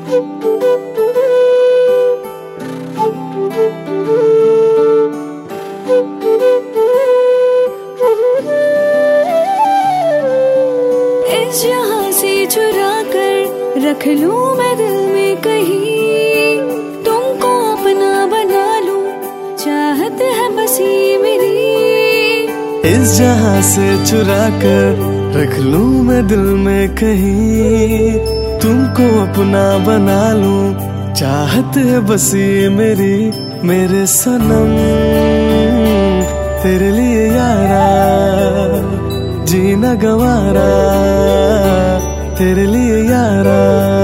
इस जहां से चुरा कर रख लूं मैं दिल में कहीं, तुमको अपना बना लूं, चाहत है बस ये मेरी। इस जहां से चुरा कर रख लूं मैं दिल में कहीं, तुमको अपना बना लूं, चाहत है बस ये मेरी। मेरे सनम तेरे लिए यारा, जीना गवारा तेरे लिए यारा।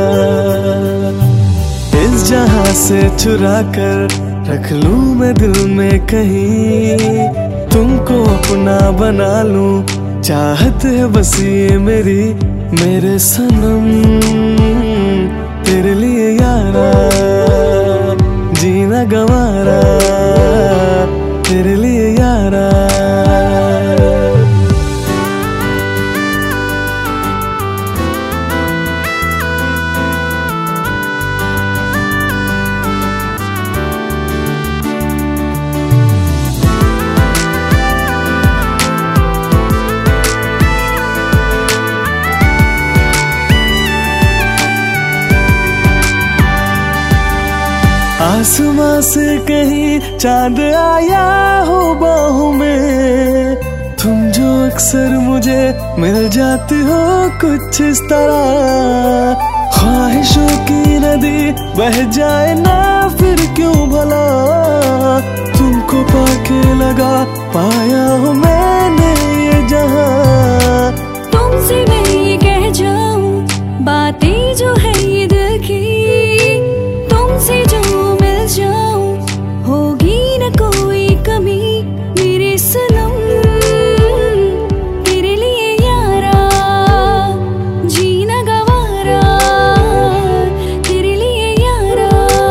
इस जहां से चुरा कर रख लूं मैं दिल में कहीं, तुमको अपना बना लूं, चाहत है बस ये मेरी। मेरे सनम तेरे लिए यारा, जीना गवारा तेरे लिए यारा। आसमां से कहीं चांद आया हो बाहों में, तुम जो अक्सर मुझे मिल जाती हो कुछ इस तरह। ख्वाहिशों की नदी बह जाए ना फिर क्यों भला, तुमको पाके लगा पाया हूँ मैंने ये जहां। तुमसे मैं ये कह जाऊं बातें जो है ये दिल की, तुमसे जो मिल जाऊं होगी न कोई कमी। मेरे सनम तेरे लिए यारा, जीना गवारा तेरे लिए यारा।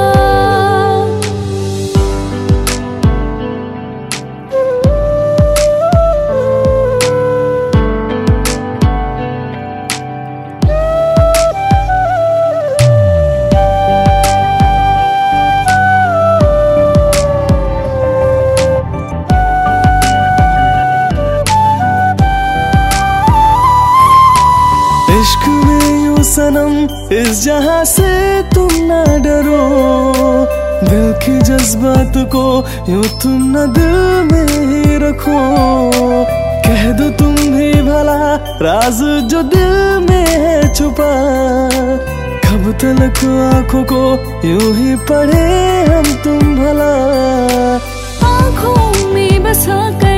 इश्क में यूं सनम इस जहां से तुम ना डरो, दिल की जज्बात को यूं तुम न दिल में ही रखो। कह दो तुम भी भला राज जो दिल में है छुपा, कब तक आंखों को यूं ही पढ़े हम तुम भला। आंखों में बसा कर